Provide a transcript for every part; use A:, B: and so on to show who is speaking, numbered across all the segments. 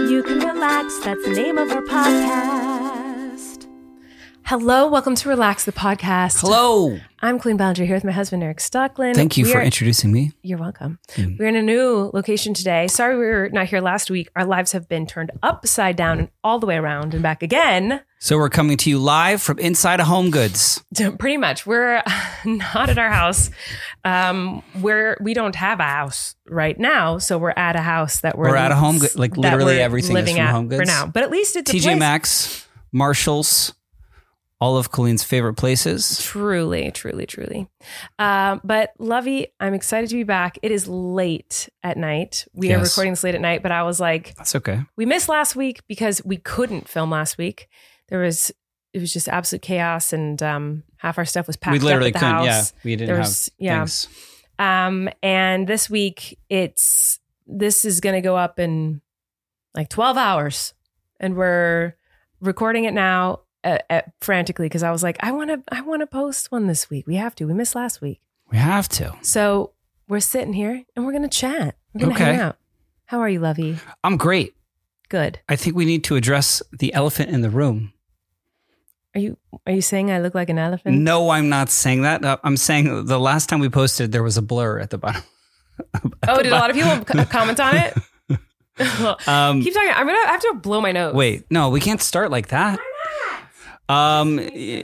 A: You can relax. That's the name of our podcast. Hello, welcome to Relax the Podcast.
B: Hello.
A: I'm Colleen Ballinger here with my husband, Eric Stockland.
B: Thank you for introducing me.
A: You're welcome. We're in a new location today. Sorry we were not here last week. Our lives have been turned upside down and all the way around and back again.
B: So we're coming to you live from inside of Home Goods.
A: Pretty much. We're not at our house. We don't have a house right now. So we're at a house that we're
B: at a Home Goods. Like literally everything is from Home Goods.
A: For now. But at least it's a
B: TJ
A: place.
B: Maxx, Marshalls, all of Colleen's favorite places.
A: Truly. But Lovey, I'm excited to be back. It is late at night. We are recording this late at night, but I was like,
B: that's okay.
A: We missed last week because we couldn't film last week. It was just absolute chaos, and half our stuff was packed. We literally up at the
B: couldn't.
A: house.
B: Yeah, we didn't have things.
A: And this week, this is going to go up in like 12 hours, and we're recording it now. Frantically, because I was like, I want to post one this week. We have to. We missed last week.
B: We have to.
A: So we're sitting here and we're going to chat. We're going to hang out. How are you, Lovey?
B: I'm great.
A: Good.
B: I think we need to address the elephant in the room.
A: Are you saying I look like an elephant?
B: No, I'm not saying that. I'm saying the last time we posted, there was a blur at the bottom.
A: Did a lot of people comment on it? Keep talking. I'm going to have to blow my nose.
B: Wait, no, we can't start like that. I'm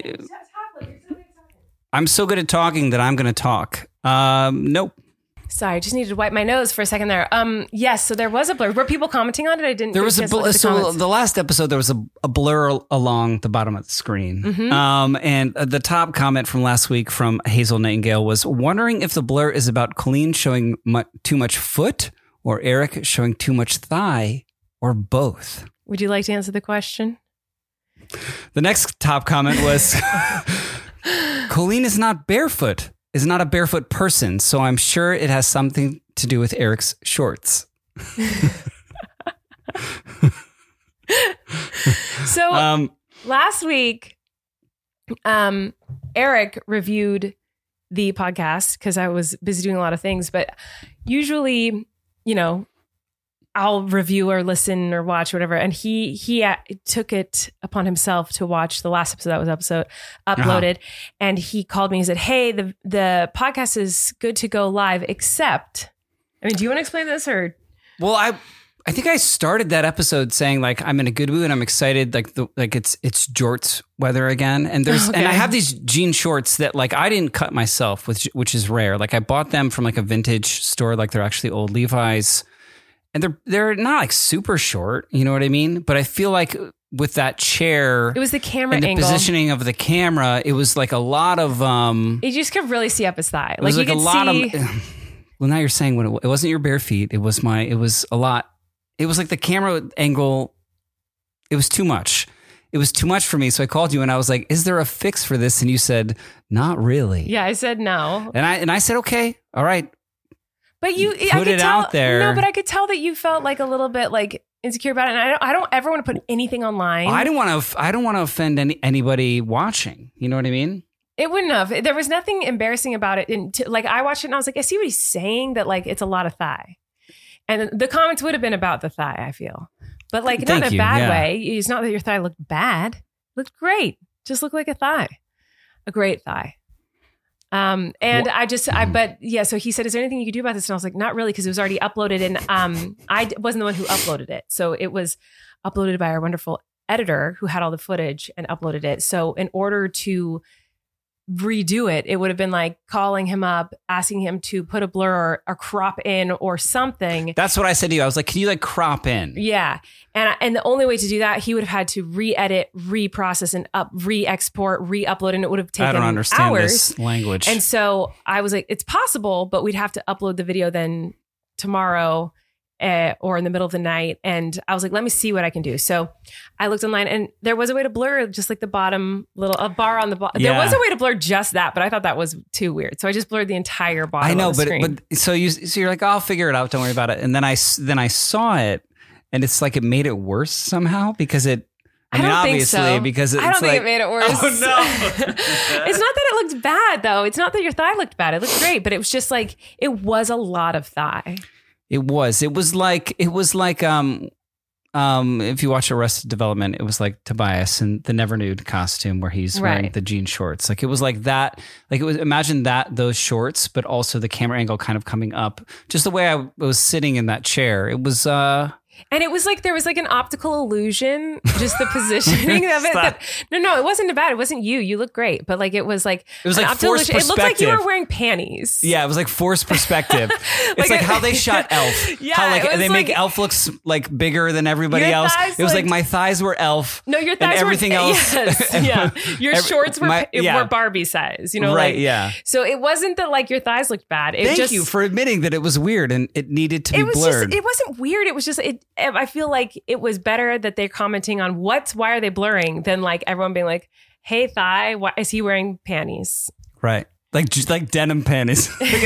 B: so good at talking that I'm going to talk. Nope.
A: Sorry, I just needed to wipe my nose for a second there. Yes, so there was a blur. Were people commenting on it? I didn't.
B: There was a blur. So the last episode, there was a blur along the bottom of the screen. Mm-hmm. And the top comment from last week from Hazel Nightingale was wondering if the blur is about Colleen showing too much foot or Eric showing too much thigh or both.
A: Would you like to answer the question?
B: The next top comment was, Colleen is not a barefoot person, so I'm sure it has something to do with Eric's shorts.
A: So last week, Eric reviewed the podcast because I was busy doing a lot of things, but usually, I'll review or listen or watch whatever. And he took it upon himself to watch the last episode that was uploaded. Uh-huh. And he called me and said, hey, the podcast is good to go live, except, do you want to explain this or?
B: Well, I think I started that episode saying like, I'm in a good mood and I'm excited. Like it's jorts weather again. And and I have these jean shorts that like, I didn't cut myself, which is rare. Like I bought them from like a vintage store. Like they're actually old Levi's. And they're not like super short, you know what I mean? But I feel like with that chair,
A: it was the camera
B: and the
A: angle.
B: Positioning of the camera, it was like a lot of.
A: You just could really see up his thigh.
B: It was like a lot of. Well, now you're saying when it wasn't your bare feet. It was a lot. It was like the camera angle. It was too much. It was too much for me. So I called you and I was like, "Is there a fix for this?" And you said, "Not really."
A: Yeah, I said no.
B: And I said, "Okay, all right."
A: But
B: out there.
A: No, but I could tell that you felt like a little bit like insecure about it. And I don't ever want to put anything online.
B: I don't want to offend anybody watching. You know what I mean?
A: It wouldn't have. There was nothing embarrassing about it. Like I watched it and I was like, I see what he's saying, that like it's a lot of thigh. And the comments would have been about the thigh, I feel. But like not in a bad way. It's not that your thigh looked bad. It looked great. Just looked like a thigh. A great thigh. So he said, is there anything you could do about this? And I was like, not really, because it was already uploaded and I wasn't the one who uploaded it. So it was uploaded by our wonderful editor who had all the footage and uploaded it. So in order to redo it, it would have been like calling him up, asking him to put a blur or crop in or something.
B: That's what I said to you. I was like, can you like crop in?
A: Yeah. And the only way to do that, he would have had to re-edit, reprocess, and re-export, re-upload, and it would have taken hours. I don't understand this
B: language.
A: And so I was like, it's possible, but we'd have to upload the video then tomorrow or in the middle of the night. And I was like, let me see what I can do. So I looked online and there was a way to blur just like the bottom a bar on the bottom. Yeah. There was a way to blur just that, but I thought that was too weird. So I just blurred the entire bottom.
B: I know,
A: of the screen.
B: but so you're like, I'll figure it out. Don't worry about it. And then I saw it and it's like, it made it worse somehow because it,
A: I don't think so.
B: Because it's
A: I don't
B: like,
A: think it made it worse.
B: Oh no.
A: It's not that it looked bad though. It's not that your thigh looked bad. It looked great, but it was just like, it was a lot of thigh.
B: It was like if you watch Arrested Development, it was like Tobias in the Never Nude costume where he's wearing the jean shorts. Like it was like that. Like it was, imagine those shorts, but also the camera angle kind of coming up. Just the way I was sitting in that chair. It was,
A: and it was like there was like an optical illusion, just the positioning of it. No, it wasn't bad. It wasn't you. You look great, but like it was like
B: forced perspective.
A: It looked like you were wearing panties.
B: Yeah, it was like forced perspective. It's like how they shot Elf.
A: Yeah,
B: how like they make Elf looks like bigger than everybody else. It was like my thighs were Elf.
A: No, your thighs
B: and everything
A: were,
B: else.
A: Yes, yeah. Your shorts were Barbie size. You know,
B: right?
A: Like,
B: yeah.
A: So it wasn't that like your thighs looked bad.
B: Thank you for admitting that it was weird and it needed to be blurred.
A: It wasn't weird. It was just I feel like it was better that they're commenting on why are they blurring than like everyone being like, hey, thigh, why is he wearing panties?
B: Right. Like denim panties.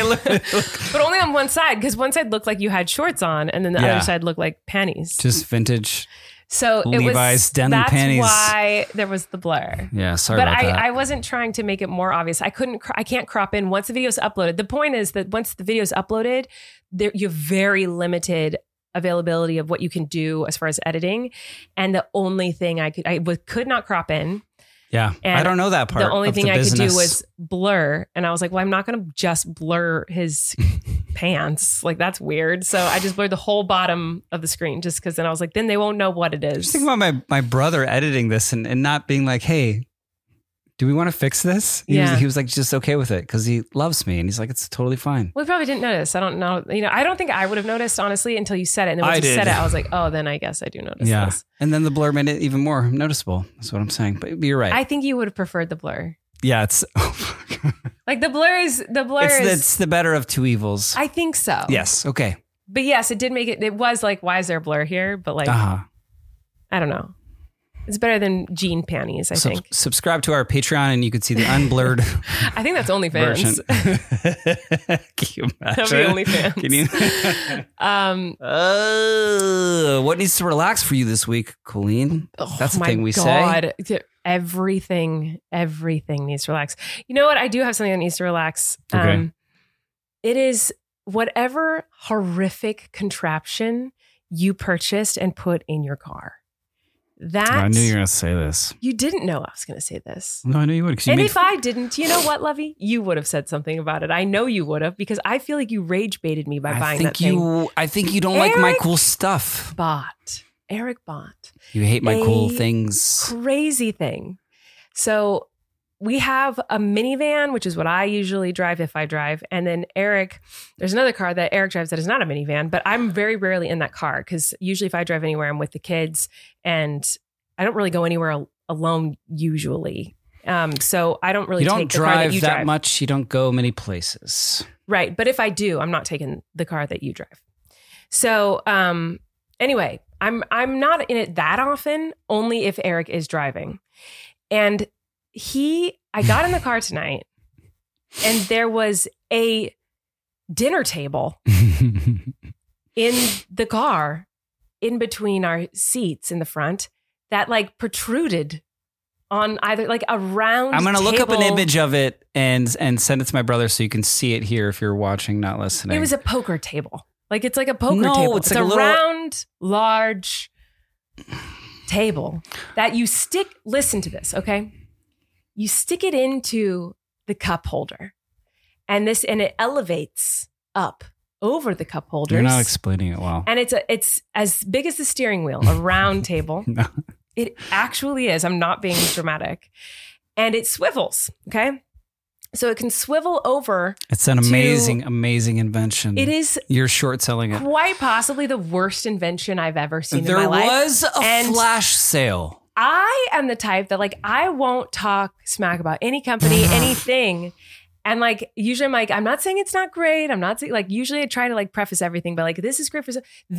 A: But only on one side, because one side looked like you had shorts on and then the other side looked like panties.
B: Just vintage.
A: So
B: Levi's denim panties.
A: That's why there was the blur.
B: Yeah, sorry about that.
A: But I wasn't trying to make it more obvious. I can't crop in once the video's uploaded. The point is that once the video's uploaded, you have very limited availability of what you can do as far as editing. And the only thing I could not crop in.
B: Yeah. I don't know that part.
A: The only thing I could do was blur. And I was like, well, I'm not going to just blur his pants. Like that's weird. So I just blurred the whole bottom of the screen just because then I was like, then they won't know what it is.
B: Just think about my brother editing this and not being like, hey, do we want to fix this? He was like just okay with it because he loves me and he's like, it's totally fine.
A: Well, he probably didn't notice. I don't know. I don't think I would have noticed honestly until you said it. And then once you said it, I was like, oh, then I guess I do notice this.
B: And then the blur made it even more noticeable. That's what I'm saying. But you're right.
A: I think you would have preferred the blur.
B: Yeah, it's
A: like the blur is.
B: It's the better of two evils.
A: I think so.
B: Yes. Okay.
A: But yes, it did make it. It was like, why is there a blur here? But like, I don't know. It's better than jean panties, I think.
B: Subscribe to our Patreon and you could see the unblurred
A: I think that's OnlyFans.
B: Can you imagine?
A: That'll be OnlyFans.
B: Can you? What needs to relax for you this week, Colleen? That's the thing we say.
A: Everything needs to relax. You know what? I do have something that needs to relax.
B: Okay.
A: It is whatever horrific contraption you purchased and put in your car.
B: I knew you were going to say this.
A: You didn't know I was going to say this.
B: No, I knew you would.
A: And if I didn't, you know what, Lovey? You would have said something about it. I know you would have because I feel like you rage baited me by buying that thing.
B: I think you don't like my cool stuff.
A: Eric bought.
B: You hate my cool things.
A: Crazy thing. So we have a minivan, which is what I usually drive if I drive. And then there's another car that Eric drives that is not a minivan, but I'm very rarely in that car because usually if I drive anywhere, I'm with the kids and I don't really go anywhere alone usually. So I don't really take the car that you drive.
B: That much. You don't go many places.
A: Right. But if I do, I'm not taking the car that you drive. So anyway, I'm not in it that often, only if Eric is driving. And I got in the car tonight and there was a dinner table in the car in between our seats in the front that like protruded on either like a round
B: I'm going to look up an
A: table.
B: image of it and send it to my brother so you can see it here if you're watching, not listening.
A: It was a poker table. Like it's like a poker table. It's like a round, large table that you listen to this, okay? You stick it into the cup holder and it elevates up over the cup holders.
B: You're not explaining it well.
A: And it's as big as the steering wheel, a round table.
B: No.
A: It actually is. I'm not being dramatic. And it swivels, okay? So it can swivel over.
B: It's an amazing invention.
A: It is.
B: You're short selling it.
A: Quite possibly the worst invention I've ever seen in my life.
B: There was a flash sale.
A: I am the type that like, I won't talk smack about any company, anything. And like, usually I'm like, I'm not saying it's not great. I'm not saying like, usually I try to like preface everything, but like, this is great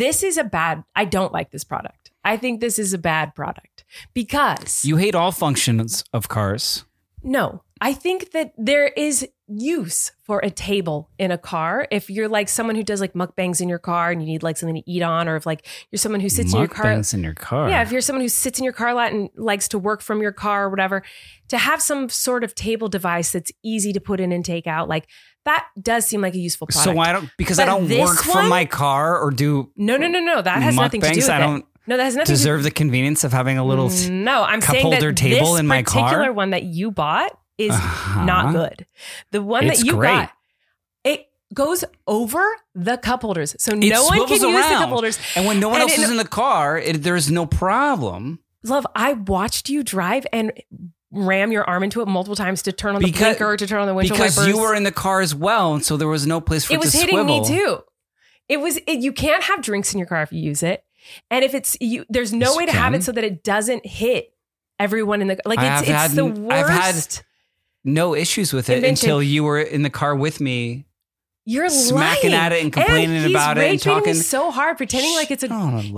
A: I don't like this product. I think this is a bad product because.
B: You hate all functions of cars.
A: No, I think that there is use for a table in a car. If you're like someone who does like mukbangs in your car and you need like something to eat on, or if like you're someone who sits in your car.
B: Mukbangs in your car.
A: Yeah, if you're someone who sits in your car a lot and likes to work from your car or whatever, to have some sort of table device that's easy to put in and take out, like that does seem like a useful product.
B: So I don't work from my car or do
A: No. That has nothing to do with it. No, that has nothing
B: deserve the convenience of having a little
A: no, I'm
B: cup
A: saying
B: holder
A: that
B: table
A: this
B: in my car.
A: particular one that you bought is not good. The one that you got, it goes over the cup holders. So no one can use the cup holders.
B: And when no one else is in the car, there's no problem.
A: Love, I watched you drive and ram your arm into it multiple times to turn on the blinker, to turn on the windshield wipers.
B: Because you were in the car as well, and so there was no place for it to swivel. It was hitting me
A: too. You can't have drinks in your car if you use it. And if it's there's no way to have it so that it doesn't hit everyone in the it's the worst.
B: I've had no issues with it until you were in the car with me.
A: You're
B: smacking
A: lying.
B: at it and complaining about it and talking
A: so hard, pretending like it's a.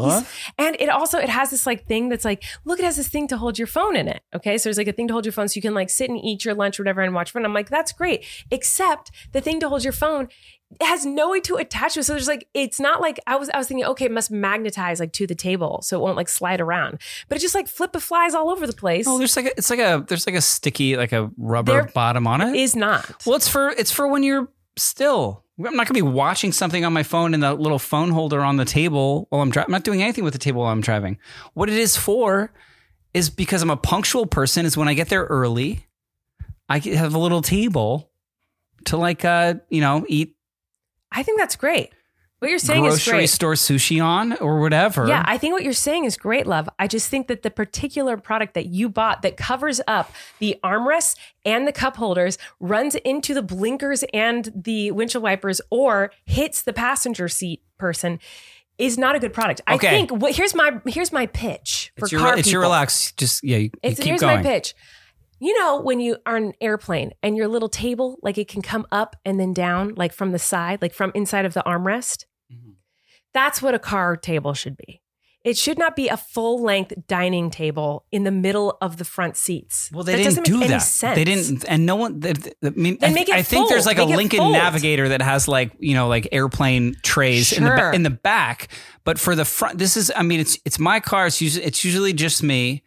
A: And it has this like thing that's like, look, it has this thing to hold your phone in it. Okay, so there's like a thing to hold your phone, so you can like sit and eat your lunch or whatever and watch phone. I'm like, that's great, except the thing to hold your phone, it has no way to attach to it. So there's like, it's not like I was thinking, okay, it must magnetize like to the table so it won't like slide around, but it just like flies all over the place.
B: Oh, there's like a sticky like a rubber bottom on it.
A: It is not.
B: Well, it's for when you're still. I'm not going to be watching something on my phone in the little phone holder on the table while I'm driving. I'm not doing anything with the table while I'm driving. What it is for is because I'm a punctual person, is when I get there early, I have a little table to like, eat.
A: I think that's great. What you're saying is great.
B: Grocery store sushi on or whatever.
A: Yeah, I think what you're saying is great, love. I just think that the particular product that you bought that covers up the armrests and the cup holders, runs into the blinkers and the windshield wipers, or hits the passenger seat person is not a good product. Okay. I think here's my pitch for car people.
B: It's your relax. Just you keep
A: here's
B: going.
A: My pitch. You know, when you are on an airplane and your little table, like it can come up and then down, like from the side, like from inside of the armrest. Mm-hmm. That's what a car table should be. It should not be a full length dining table in the middle of the front seats.
B: Well, they didn't do that. Sense. They didn't, and no one. I think there's like a Lincoln Navigator that has like airplane trays in the back, but for the front, this is. I mean, it's my car. It's usually just me.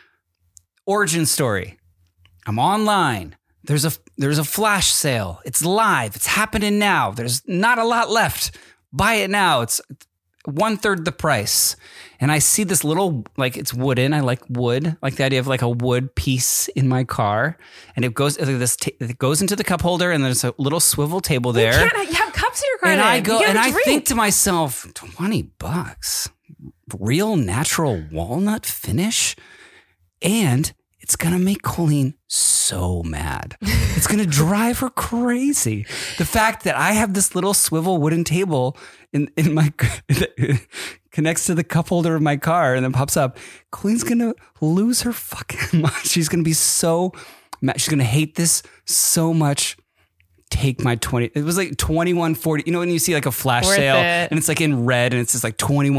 B: Origin story. I'm online. There's a flash sale. It's live. It's happening now. There's not a lot left. Buy it now. It's 1/3 the price. And I see this little, like, it's wooden. I like wood, like the idea of like a wood piece in my car. And it goes it goes into the cup holder, and there's a little swivel table there.
A: You can't have cups in your car.
B: And I go and I think to myself, $20, real natural walnut finish, and it's going to make Colleen so mad. It's going to drive her crazy. The fact that I have this little swivel wooden table in my connects to the cup holder of my car and then pops up. Colleen's going to lose her fucking mind. She's going to be so mad. She's going to hate this so much. Take my 20. It was like 21.40. You know, when you see like a flash sale and it's like in red and it's just like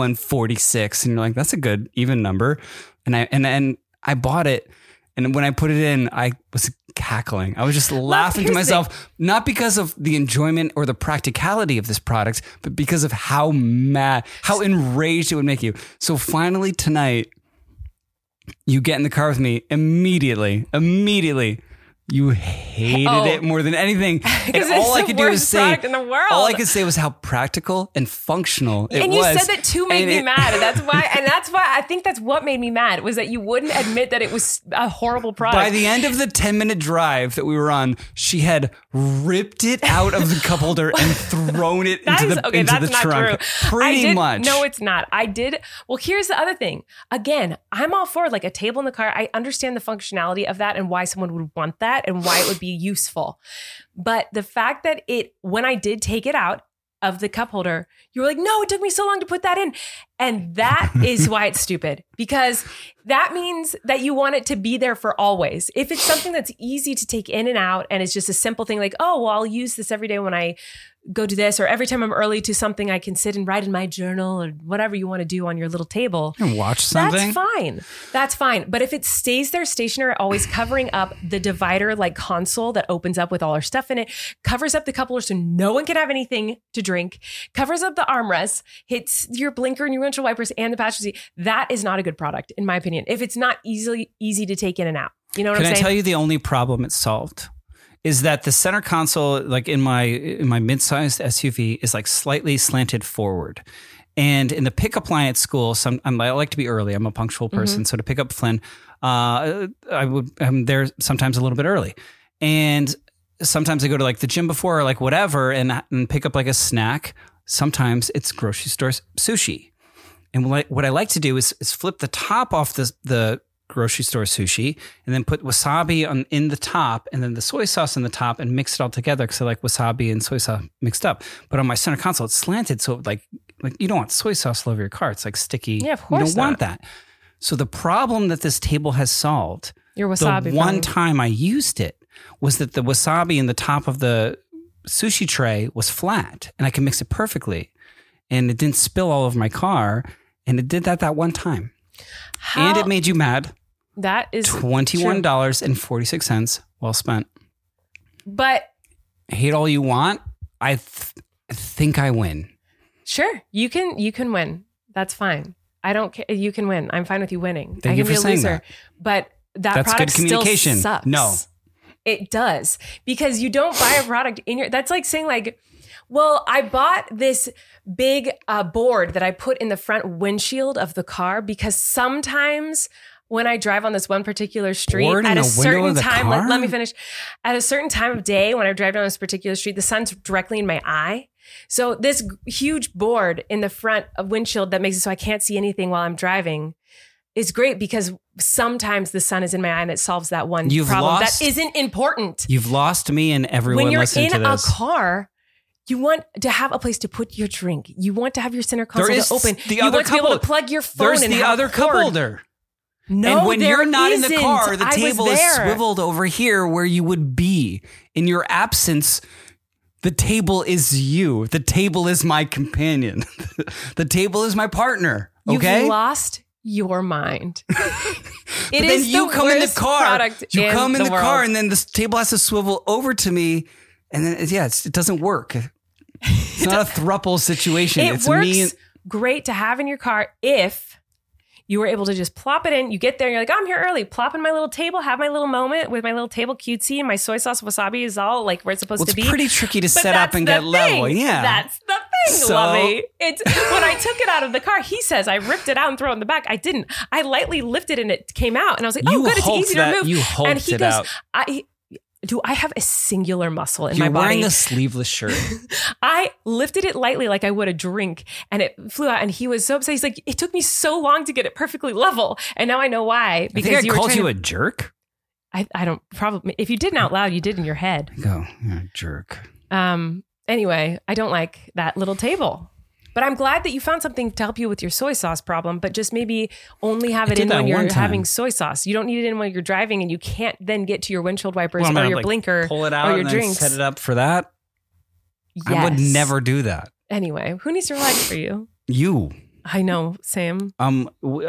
B: 21.46 and you're like, that's a good even number. And I bought it. And when I put it in, I was cackling. I was just laughing to myself, not because of the enjoyment or the practicality of this product, but because of how mad, how enraged it would make you. So finally tonight, you get in the car with me immediately. You hated it more than anything. And all I could do was say, all I could say was how practical and functional it was.
A: And you said that to make me mad. And that's why I think that's what made me mad, was that you wouldn't admit that it was a horrible product.
B: By the end of the 10-minute drive that we were on, she had ripped it out of the cup holder and thrown it into the trunk.
A: True.
B: Pretty much.
A: No, it's not. I did. Well, here's the other thing. Again, I'm all for like a table in the car. I understand the functionality of that and why someone would want that and why it would be useful. But the fact that when I did take it out of the cup holder, you were like, no, it took me so long to put that in. And that is why it's stupid, because that means that you want it to be there for always. If it's something that's easy to take in and out and it's just a simple thing like, oh, well, I'll use this every day when I go to this, or every time I'm early to something, I can sit and write in my journal or whatever you want to do on your little table.
B: And watch something.
A: That's fine. But if it stays there stationary, always covering up the divider, like console that opens up with all our stuff in it, covers up the cup holder so no one can have anything to drink, covers up the armrests, hits your blinker and your windshield wipers and the passenger seat, that is not a good product, in my opinion. If it's not easy to take in and out. You know what I'm saying?
B: Can I tell you the only problem it solved? Is that the center console, like in my mid-sized SUV, is like slightly slanted forward. And in the pickup line at school, I like to be early. I'm a punctual person. So to pick up Flynn, I'm there sometimes a little bit early. And sometimes I go to like the gym before or like whatever and pick up like a snack. Sometimes it's grocery store sushi. And what I like to do is flip the top off the grocery store sushi and then put wasabi in the top and then the soy sauce in the top and mix it all together because I like wasabi and soy sauce mixed up. But on my center console, it's slanted. So like you don't want soy sauce all over your car. It's like sticky.
A: Yeah, of course
B: you don't want that. So the problem that this table has solved,
A: your wasabi
B: the one time I used it was that the wasabi in the top of the sushi tray was flat and I could mix it perfectly. And it didn't spill all over my car. And it did that one time. And it made you mad.
A: That is
B: $21.46 well spent.
A: But
B: hate all you want. I think I win.
A: Sure. You can win. That's fine. I don't care. You can win. I'm fine with you winning.
B: Thank you for saying that.
A: But that's
B: product good communication.
A: Still sucks.
B: No.
A: It does. Because you don't buy a product that's like saying like, well, I bought this big board that I put in the front windshield of the car because sometimes when I drive on this one particular street at a certain time, let me finish. At a certain time of day when I drive down this particular street, the sun's directly in my eye. So this huge board in the front of windshield that makes it so I can't see anything while I'm driving is great because sometimes the sun is in my eye and it solves that one problem that isn't important.
B: You've lost me and everyone listening to this.
A: When you're in a car, you want to have a place to put your drink. You want to have your center console to open. You want to be able to plug your phone
B: There's
A: and
B: the
A: have
B: other cup holder.
A: No,
B: and when you're not
A: isn't.
B: in the car, the table is swiveled over here where you would be. In your absence, the table is you. The table is my companion. The table is my partner. Okay?
A: You've lost your mind.
B: It is you come in the car. You come in the car, and then this table has to swivel over to me, and then it doesn't work. It's not a throuple situation.
A: It works great to have in your car if you were able to just plop it in. You get there and you're like, I'm here early. Plop in my little table, have my little moment with my little table cutesy and my soy sauce wasabi is all like where it's supposed to be.
B: It's pretty tricky to set up and get level. Yeah.
A: That's the thing, Lovey. It's when I took it out of the car, he says I ripped it out and threw it in the back. I didn't. I lightly lifted and it came out. And I was like, oh, good. It's easy to remove.
B: You hulked
A: and he goes,
B: out.
A: Do I have a singular muscle in
B: my
A: body?
B: You're wearing a sleeveless shirt.
A: I lifted it lightly like I would a drink and it flew out and he was so upset. He's like, it took me so long to get it perfectly level. And now I know why.
B: Because I called you a jerk?
A: I don't probably, if you didn't out loud, you did in your head.
B: Go, you're a jerk.
A: Anyway, I don't like that little table. But I'm glad that you found something to help you with your soy sauce problem, but just maybe only have it in when you're having soy sauce. You don't need it in when you're driving and you can't then get to your windshield wipers or your blinker
B: pull it out
A: or your
B: and
A: drinks.
B: Set it up for that?
A: Yes.
B: I would never do that.
A: Anyway, who needs to relax for you?
B: You.
A: I know, Sam.
B: We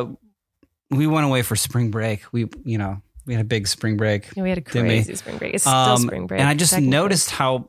B: went away for spring break. We had a big spring break.
A: Yeah, we had a crazy spring break. It's still spring break.
B: And I just noticed how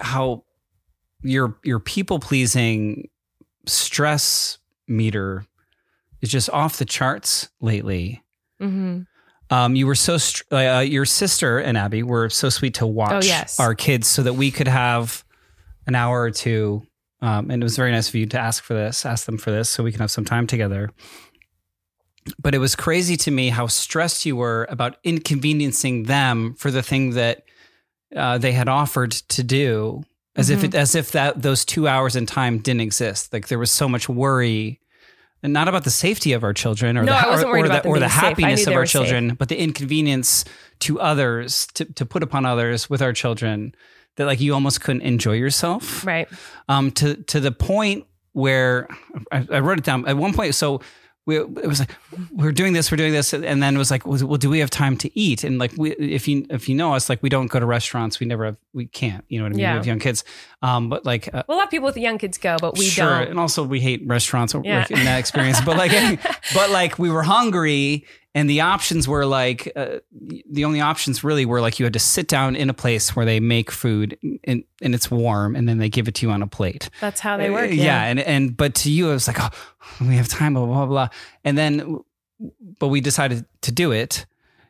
B: your people-pleasing stress meter is just off the charts lately. Mm-hmm. You were your sister and Abby were so sweet to watch our kids so that we could have an hour or two. And it was very nice of you to ask them for this so we can have some time together. But it was crazy to me how stressed you were about inconveniencing them for the thing that they had offered to do. As if those 2 hours in time didn't exist. Like there was so much worry, and not about the safety of our children or the happiness of our children, but the inconvenience to others to put upon others with our children that like you almost couldn't enjoy yourself.
A: Right.
B: To the point where I wrote it down at one point. So it was like, we're doing this. And then it was like, well, do we have time to eat? And like, if you know us, like we don't go to restaurants. We can't, you know what I mean?
A: Yeah.
B: We have young kids. But like,
A: a lot of people with young kids go, but we
B: don't.
A: And
B: also we hate restaurants like, in that experience, but like we were hungry and the options were like, the only options really were like, you had to sit down in a place where they make food and it's warm and then they give it to you on a plate.
A: That's how they work.
B: But to you, it was like, oh, we have time, blah, blah, blah. And then, but we decided to do it.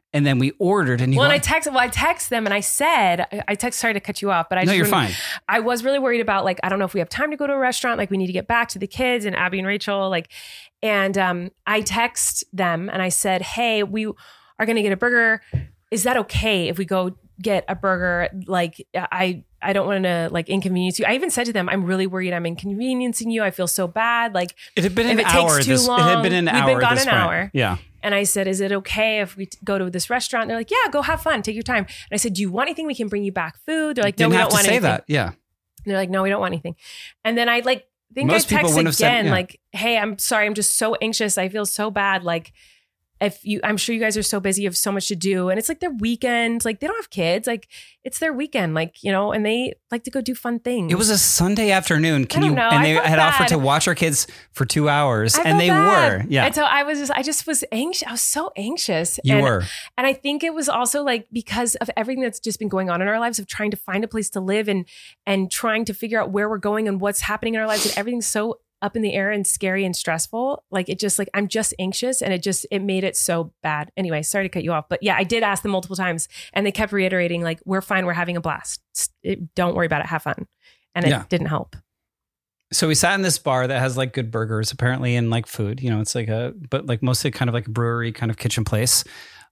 B: And then we ordered, and
A: I text them, and I said, sorry to cut you off, but
B: you're fine.
A: I was really worried about, like, I don't know if we have time to go to a restaurant. Like, we need to get back to the kids and Abby and Rachel. Like, and I text them and I said, hey, we are going to get a burger. Is that okay if we go get a burger? Like, I don't want to like inconvenience you. I even said to them, I'm really worried I'm inconveniencing you. I feel so bad. Like,
B: it had been an hour. It had been an hour.
A: We've been gone an hour.
B: Yeah.
A: And I said, is it okay if we go to this restaurant? And they're like, yeah, go have fun. Take your time. And I said, do you want anything? We can bring you back food. They're like, no, we don't want anything. That.
B: Yeah.
A: And they're like, no, we don't want anything. And then I think most I text again, said, like, hey, I'm sorry. I'm just so anxious. I feel so bad. Like, I'm sure you guys are so busy, you have so much to do. And it's like their weekend. Like, they don't have kids. Like, it's their weekend. Like, you know, and they like to go do fun things.
B: It was a Sunday afternoon. And they had offered to watch our kids for 2 hours, and they were. Yeah.
A: And so I just was anxious. I was so anxious.
B: You were.
A: And I think it was also like because of everything that's just been going on in our lives, of trying to find a place to live and trying to figure out where we're going and what's happening in our lives, and everything's so up in the air and scary and stressful. Like, it just, like, I'm just anxious, and it made it so bad. Anyway, sorry to cut you off, but yeah, I did ask them multiple times, and they kept reiterating, like, we're fine. We're having a blast. Don't worry about it. Have fun. And it didn't help.
B: So we sat in this bar that has like good burgers apparently, and like food, you know, it's like but like mostly kind of like a brewery kind of kitchen place.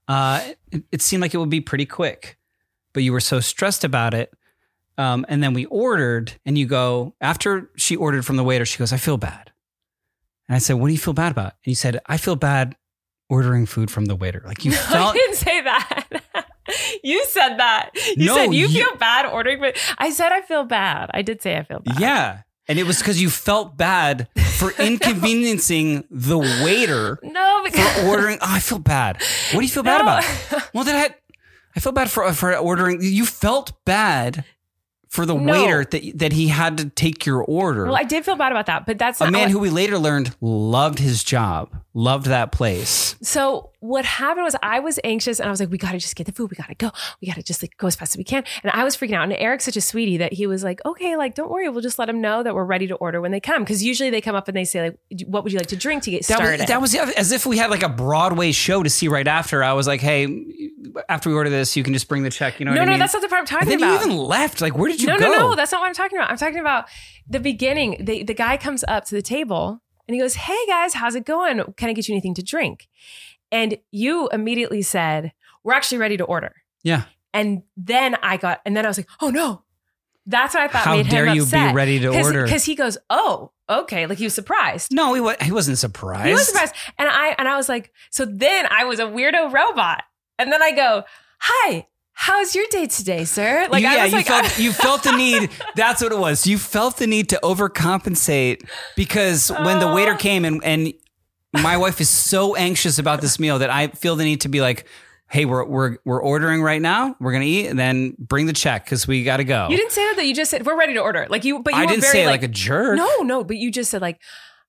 B: It seemed like it would be pretty quick, but you were so stressed about it. And then we ordered, and you go, after she ordered from the waiter, she goes, I feel bad. And I said, what do you feel bad about? And you said, I feel bad ordering food from the waiter. Like, you felt.
A: I didn't say that. You said that. You said you feel bad ordering food. I said, I feel bad. I did say I feel bad.
B: Yeah. And it was because you felt bad for inconveniencing the waiter for ordering. Oh, I feel bad. What do you feel bad about? Well, I feel bad for ordering. You felt bad for the waiter that he had to take your order.
A: Well, I did feel bad about that, but that's
B: a man who we later learned loved his job, loved that place.
A: So what happened was I was anxious, and I was like, we got to just get the food. We got to go. We got to just like go as fast as we can. And I was freaking out. And Eric's such a sweetie that he was like, okay, like, don't worry. We'll just let them know that we're ready to order when they come. Cause usually they come up and they say like, what would you like to drink to get started?
B: That was as if we had like a Broadway show to see right after. I was like, hey, after we order this, you can just bring the check. You know what I mean?
A: No, that's not the part I'm talking
B: about.
A: about.
B: Then you even left. Like, where did you go?
A: No, that's not what I'm talking about. I'm talking about the beginning. The guy comes up to the table and he goes, hey guys, how's it going? Can I get you anything to drink? And you immediately said, we're actually ready to order.
B: Yeah.
A: And then I was like, oh no. That's what I thought made him upset.
B: How dare you be ready to order?
A: Because he goes, oh, okay. Like, he was surprised.
B: No, he wasn't surprised.
A: He was surprised. And I was like, so then I was a weirdo robot. And then I go, hi, how's your day today, sir? Like,
B: you felt the need. That's what it was. You felt the need to overcompensate because when the waiter came and my wife is so anxious about this meal that I feel the need to be like, hey, we're ordering right now. We're gonna eat, and then bring the check because we got to go.
A: You didn't say that. You just said we're ready to order. Like, you, but you
B: I
A: were
B: didn't
A: very,
B: say like a jerk.
A: No. But you just said like.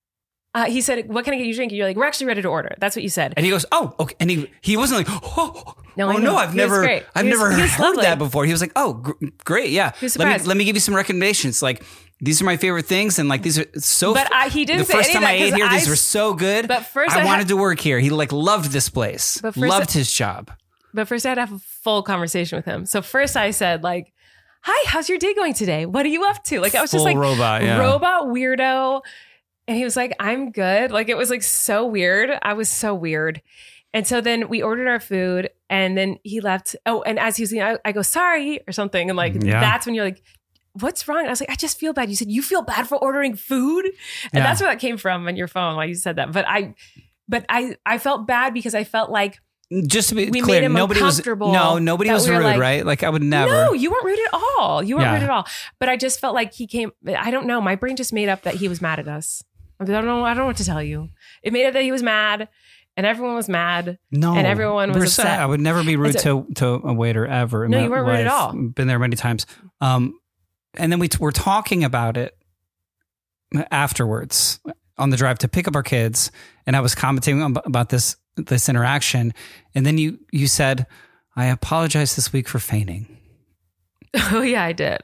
A: He said, what can I get you to drink? You're like, we're actually ready to order. That's what you said.
B: And he goes, oh, okay. And he wasn't like, no, I've never heard that before. He was like, oh, great. Yeah. Let me give you some recommendations. Like, these are my favorite things. And like, these are so,
A: but he didn't
B: the first time I ate here, these were so good.
A: But first
B: I wanted to work here. He like loved this place, loved his job.
A: But first I had to have a full conversation with him. So first I said like, hi, how's your day going today? What are you up to? Like, I was just like, robot weirdo. And he was like, I'm good. Like, it was like so weird. I was so weird. And so then we ordered our food and then he left. Oh, and as he was leaving, I go, sorry or something. And like, that's when you're like, what's wrong? I was like, I just feel bad. You said, you feel bad for ordering food? And that's where that came from on your phone while you said that. But I felt bad because I felt like,
B: just to be clear, nobody was rude, like, right? Like, I would never.
A: No, you weren't rude at all. Rude at all. But I just felt like he came. I don't know. My brain just made up that he was mad at us. I don't know what to tell you. It made up that he was mad, and everyone was mad. No, and everyone was upset.
B: I would never be rude to a waiter ever.
A: No, you weren't rude at all.
B: Been there many times. And then we were talking about it afterwards on the drive to pick up our kids, and I was commenting about this interaction, and then you said, I apologize this week for fainting.
A: Oh yeah, I did.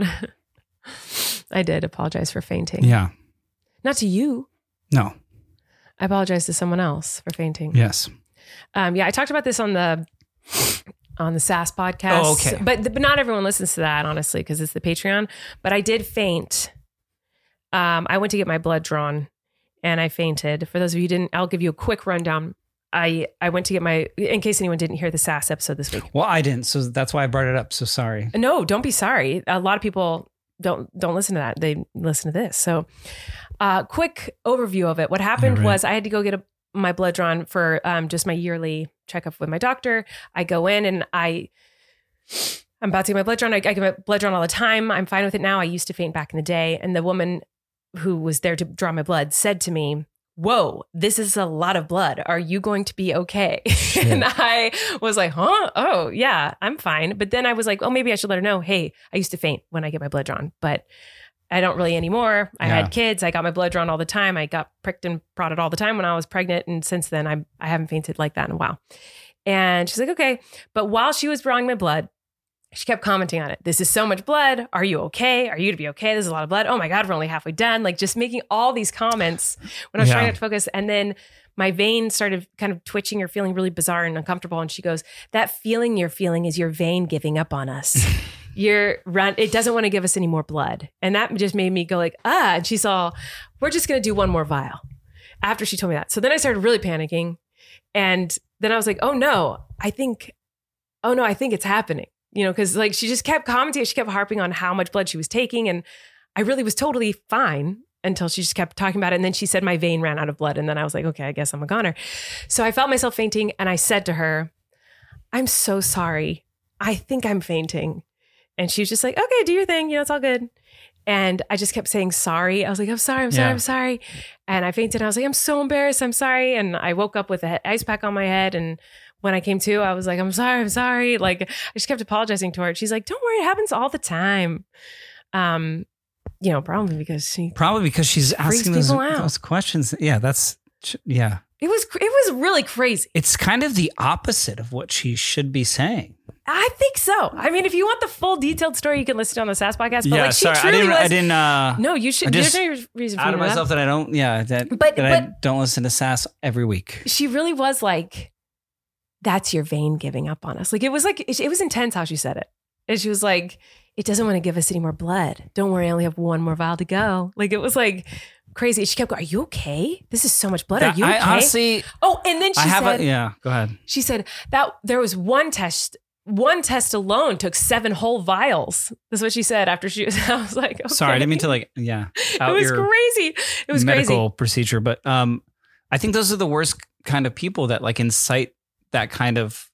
A: I did apologize for fainting.
B: Yeah.
A: Not to you.
B: No.
A: I apologize to someone else for fainting.
B: Yes.
A: I talked about this on the on the SAS podcast.
B: Oh, okay.
A: But not everyone listens to that, honestly, because it's the Patreon. But I did faint. I went to get my blood drawn and I fainted. For those of you who didn't, I'll give you a quick rundown. I went to get in case anyone didn't hear the SAS episode this week.
B: Well, I didn't. So that's why I brought it up. So sorry.
A: No, don't be sorry. A lot of people don't listen to that. They listen to this. So quick overview of it. What happened was I had to go get my blood drawn for just my yearly checkup with my doctor. I go in and I'm about to get my blood drawn. I get my blood drawn all the time. I'm fine with it now. I used to faint back in the day. And the woman who was there to draw my blood said to me, "Whoa, this is a lot of blood. Are you going to be okay?" And I was like, huh? Oh, yeah, I'm fine. But then I was like, oh, maybe I should let her know, hey, I used to faint when I get my blood drawn, but I don't really anymore. I had kids. I got my blood drawn all the time. I got pricked and prodded all the time when I was pregnant. And since then, I haven't fainted like that in a while. And she's like, okay. But while she was drawing my blood, she kept commenting on it. This is so much blood. Are you okay? Are you to be okay? There's a lot of blood. Oh my God, we're only halfway done. Like just making all these comments when I was trying to focus. And then my vein started kind of twitching or feeling really bizarre and uncomfortable. And she goes, that feeling you're feeling is your vein giving up on us. It doesn't want to give us any more blood. And that just made me go like, and she's all, we're just going to do one more vial after she told me that. So then I started really panicking. And then I was like, oh no, I think it's happening. Because like she just kept commenting, she kept harping on how much blood she was taking. And I really was totally fine until she just kept talking about it. And then she said my vein ran out of blood. And then I was like, okay, I guess I'm a goner. So I felt myself fainting. And I said to her, I'm so sorry. I think I'm fainting. And she was just like, okay, do your thing. It's all good. And I just kept saying sorry. I was like, I'm sorry. And I fainted. I was like, I'm so embarrassed. I'm sorry. And I woke up with an ice pack on my head. And when I came to, I was like, I'm sorry. Like I just kept apologizing to her. She's like, don't worry, it happens all the time. Probably because
B: she's asking those questions. Yeah, It
A: was really crazy.
B: It's kind of the opposite of what she should be saying.
A: I think so. I mean, if you want the full detailed story, you can listen to on the SAS podcast. But
B: I didn't.
A: No, you should. There's no reason
B: out of myself that I don't. Yeah, I don't listen to SAS every week.
A: She really was like, "That's your vein giving up on us." Like it was intense how she said it, and she was like, "It doesn't want to give us any more blood. Don't worry, I only have one more vial to go." Like it was like crazy. She kept going, "Are you okay? This is so much blood. Are you okay?"
B: Honestly,
A: and then she said,
B: go ahead.
A: She said that there was one test. One test alone took 7 whole vials. That's what she said after I was like, okay.
B: Sorry, I didn't mean to
A: it was crazy. It was
B: medical procedure. But I think those are the worst kind of people that like incite that kind of,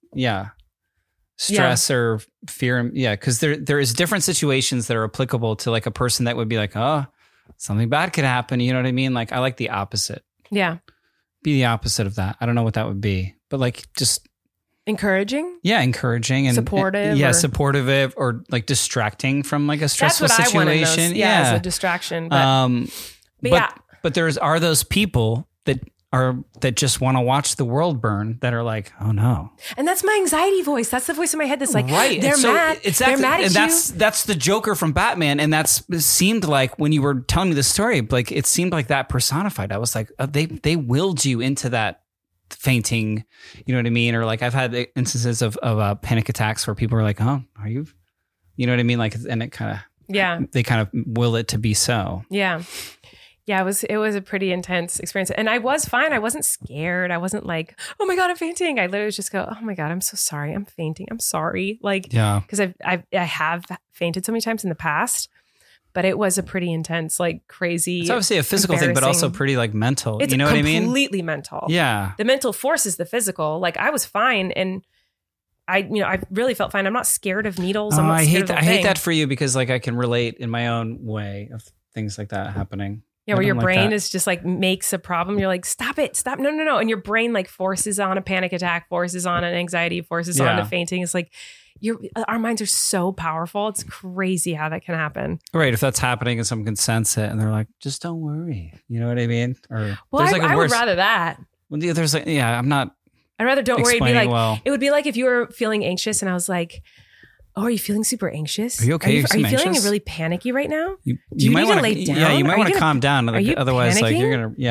B: stress or fear. Yeah. Cause there is different situations that are applicable to like a person that would be like, oh, something bad could happen. You know what I mean? Like I like the opposite.
A: Yeah.
B: Be the opposite of that. I don't know what that would be, but like just
A: encouraging.
B: Yeah, encouraging and
A: supportive.
B: Supportive or like distracting from like a stressful situation.
A: As a distraction. But
B: there are those people that just want to watch the world burn that are like, oh no.
A: And that's my anxiety voice. That's the voice in my head that's like,
B: right.
A: They're mad.
B: Exactly.
A: They're mad at
B: you. That's the Joker from Batman. And it seemed like when you were telling me the story, like it seemed like that personified. I was like, they willed you into that fainting, you know what I mean? Or like I've had instances of panic attacks where people are like, oh, are you know what I mean? Like, and it kind of, they kind of will it to be so.
A: Yeah. Yeah. It was a pretty intense experience and I was fine. I wasn't scared. I wasn't like, oh my God, I'm fainting. I literally just go, oh my God, I'm so sorry. I'm fainting. I'm sorry. Like, cause I have fainted so many times in the past. But it was a pretty intense, like crazy.
B: It's obviously a physical thing, but also pretty like mental.
A: It's
B: you know what I mean?
A: Completely mental.
B: Yeah.
A: The mental forces the physical. Like I was fine, and I really felt fine. I'm not scared of needles. I'm not scared of
B: I hate that for you because like I can relate in my own way of things like that happening.
A: Yeah, where your brain is just like makes a problem. You're like, stop it, stop, no, and your brain like forces on a panic attack, forces on an anxiety, forces on to fainting. It's like. Our minds are so powerful. It's crazy how that can happen.
B: Right. If that's happening and someone can sense it and they're like, just don't worry. You know what I mean? Or
A: I would rather that.
B: Well, there's like, I'm not.
A: I'd rather don't worry. It'd be like, it would be like if you were feeling anxious and I was like, oh, are you feeling super anxious?
B: Are you okay?
A: Are you feeling really panicky right now?
B: You might want to lay down. Yeah, you might want to calm down. Like, otherwise, panicking? Like you're going to,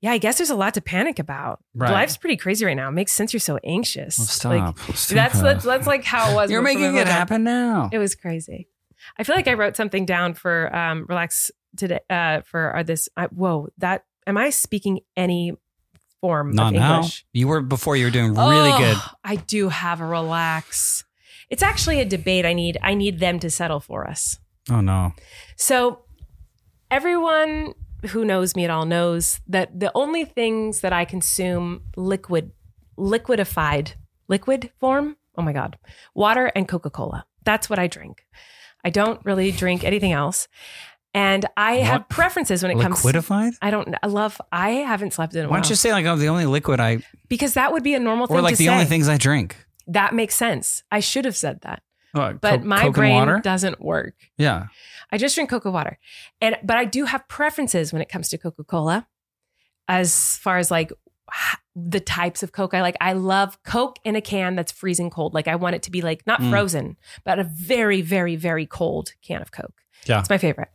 A: Yeah, I guess there's a lot to panic about.
B: Right.
A: Life's pretty crazy right now. It makes sense you're so anxious.
B: Well, stop.
A: That's like how it was.
B: You're making it happen now.
A: It was crazy. I feel like I wrote something down for relax today for this. Am I speaking any form of English?
B: You were before. You were doing really good.
A: I do have a relax. It's actually a debate. I need them to settle for us.
B: Oh no. So
A: everyone who knows me at all knows that the only things that I consume liquid form, oh my God, water and Coca-Cola. That's what I drink. I don't really drink anything else. And I have preferences when it comes to
B: liquidified.
A: I haven't slept in a while.
B: Why don't you say like, oh, the only liquid
A: because that would be a normal thing to say.
B: Or like the only things I drink.
A: That makes sense. I should have said that.
B: But
A: my brain doesn't work.
B: Yeah.
A: I just drink Coca water. But I do have preferences when it comes to Coca-Cola as far as like the types of Coke I like. I love Coke in a can that's freezing cold. Like I want it to be like not frozen, but a very, very, very cold can of Coke.
B: Yeah.
A: It's my favorite.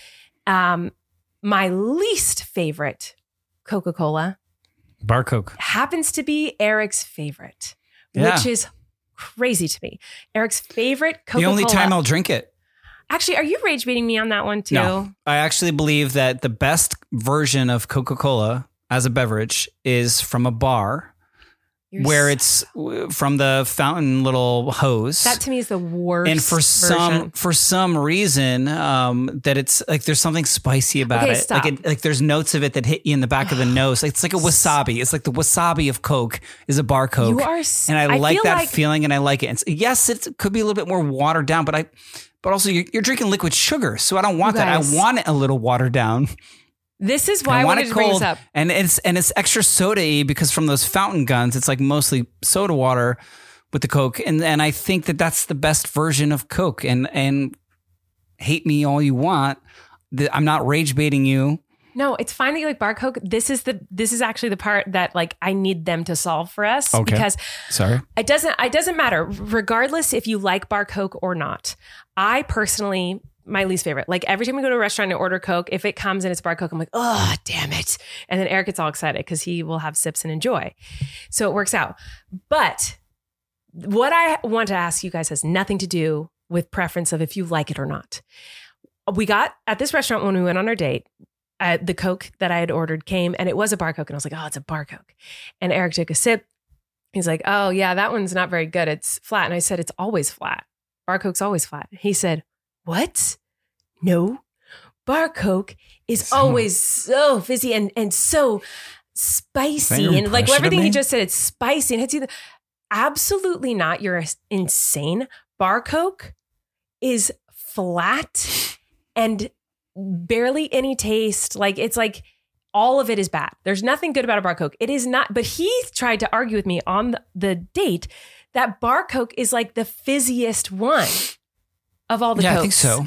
A: My least favorite Coca-Cola
B: Bar Coke
A: happens to be Eric's favorite, which is crazy to me. Eric's favorite Coca-Cola.
B: The only time I'll drink it.
A: Actually, are you rage baiting me on that one too?
B: No, I actually believe that the best version of Coca-Cola as a beverage is from a bar where it's from the fountain little hose.
A: That to me is the worst.
B: And for some reason, that it's like there's something spicy about it.
A: Stop.
B: Like there's notes of it that hit you in the back of the nose. Like it's like a wasabi. It's like the wasabi of Coke is a bar Coke. And I like that feeling, and I like it. And yes, it could be a little bit more watered down, but also you're drinking liquid sugar, so I don't want that. I want it a little watered down.
A: This is why I wanted to bring this up.
B: And it's extra soda-y because from those fountain guns, it's like mostly soda water with the Coke. And I think that that's the best version of Coke. And hate me all you want. I'm not rage baiting you.
A: No, it's fine that you like bar Coke. This is actually the part that like I need them to solve for us. Okay. Because it doesn't matter regardless if you like bar Coke or not. I personally, my least favorite. Like every time we go to a restaurant and order Coke, if it comes and it's bar Coke, I'm like, oh, damn it. And then Eric gets all excited because he will have sips and enjoy. So it works out. But what I want to ask you guys has nothing to do with preference of if you like it or not. We got at this restaurant when we went on our date, the Coke that I had ordered came and it was a bar Coke. And I was like, oh, it's a bar Coke. And Eric took a sip. He's like, oh yeah, that one's not very good. It's flat. And I said, it's always flat. Bar Coke's always flat. He said, what? No, bar Coke is always so fizzy and so spicy. And like everything he just said, it's spicy. And it's either absolutely not. You're insane. Bar Coke is flat and barely any taste. Like it's like all of it is bad. There's nothing good about a bar Coke. It is not. But he tried to argue with me on the date that bar Coke is like the fizziest one of all the Cokes.
B: I think so.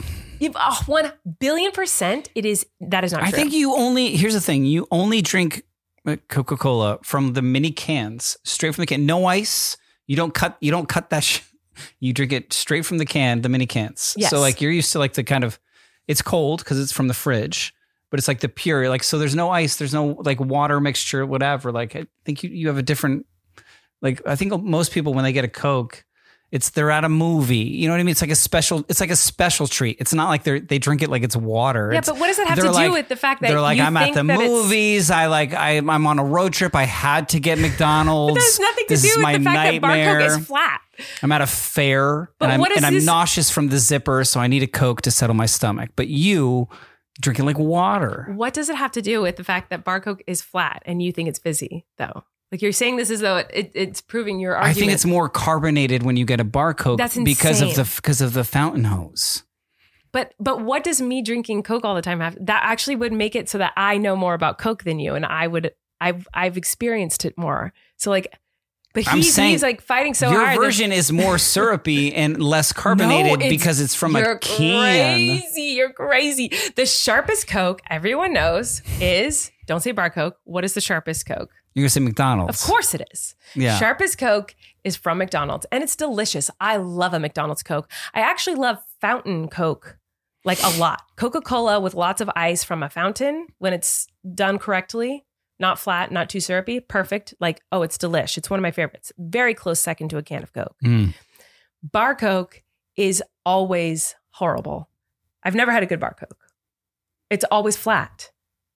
A: 1,000,000,000% that is not true.
B: I think here's the thing. You only drink Coca-Cola from the mini cans, straight from the can. No ice. You don't cut that you drink it straight from the can, the mini cans.
A: Yes.
B: So like you're used to like the kind of, it's cold because it's from the fridge, but it's like the pure, like, so there's no ice, there's no like water mixture, whatever. Like I think you have a different, like I think most people when they get a Coke, they're at a movie. You know what I mean? It's like a special treat. It's not like they drink it like it's water.
A: Yeah, but what does that have to do with the fact that
B: they're like,
A: you
B: I'm
A: think
B: at the movies. I'm on a road trip. I had to get McDonald's.
A: But that has nothing to do with the fact that bar Coke is flat.
B: I'm at a fair and I'm nauseous from the zipper, so I need a Coke to settle my stomach. But you drinking like water.
A: What does it have to do with the fact that bar Coke is flat and you think it's fizzy though? Like you're saying this as though it's proving your argument.
B: I think it's more carbonated when you get a bar Coke.
A: That's insane.
B: because of the fountain hose.
A: But what does me drinking Coke all the time have? That actually would make it so that I know more about Coke than you, and I've experienced it more. So like, but he's like fighting so hard.
B: Your version is more syrupy and less carbonated because it's from a can.
A: You're crazy. The sharpest Coke everyone knows is, don't say bar Coke. What is the sharpest Coke?
B: You're going to say McDonald's.
A: Of course it is.
B: Yeah.
A: Sharpest Coke is from McDonald's and it's delicious. I love a McDonald's Coke. I actually love fountain Coke like a lot. Coca-Cola with lots of ice from a fountain when it's done correctly. not flat, not too syrupy, perfect. Like, oh, it's delish. It's one of my favorites. Very close second to a can of Coke. Bar Coke is always horrible. I've never had a good bar Coke. It's always flat.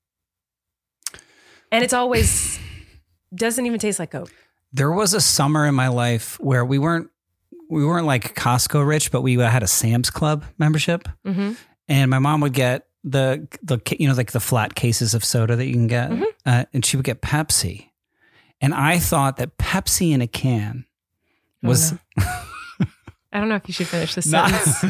A: And it's always doesn't even taste like Coke.
B: There was a summer in my life where we weren't like Costco rich, but we had a Sam's Club membership. Mm-hmm. And my mom would get the like the flat cases of soda that you can get. Mm-hmm. And she would get Pepsi. And I thought that Pepsi in a can was...
A: I don't know if you should finish this sentence.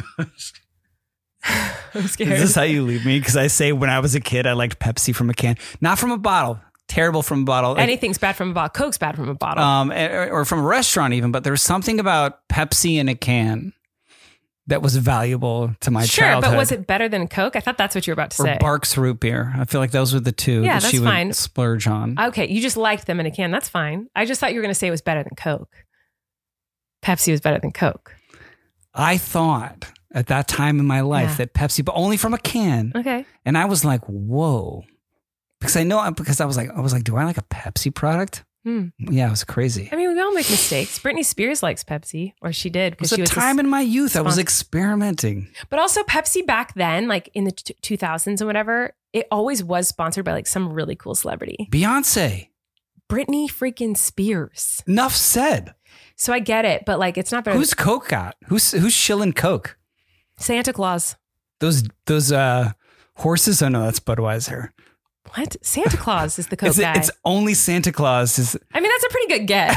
A: I'm scared.
B: Is this how you leave me? Because I say when I was a kid, I liked Pepsi from a can, not from a bottle. Terrible from a bottle.
A: Anything's bad from a bottle. Coke's bad from a bottle.
B: Or from a restaurant even. But there was something about Pepsi in a can that was valuable to my childhood.
A: Sure, but was it better than Coke? I thought that's what you were about to say.
B: Or Barq's root beer. I feel like those were the two that she would splurge on.
A: Okay, you just liked them in a can. That's fine. I just thought you were going to say it was better than Coke. Pepsi was better than Coke.
B: I thought at that time in my life that Pepsi, but only from a can.
A: Okay.
B: And I was like, whoa. Because I was like, do I like a Pepsi product? Yeah, it was crazy.
A: I mean, we all make mistakes. Britney Spears likes Pepsi, or she did.
B: It was a time in my youth. I was experimenting.
A: But also Pepsi back then, like in the 2000s and whatever, it always was sponsored by like some really cool celebrity.
B: Beyonce.
A: Britney freaking Spears.
B: Enough said.
A: So I get it, but like it's not better.
B: Who's Coke got? Who's shilling Coke?
A: Santa Claus.
B: Those horses? Oh no, that's Budweiser.
A: What? Santa Claus is the Coke guy.
B: It's only Santa Claus.
A: I mean, that's a pretty good get.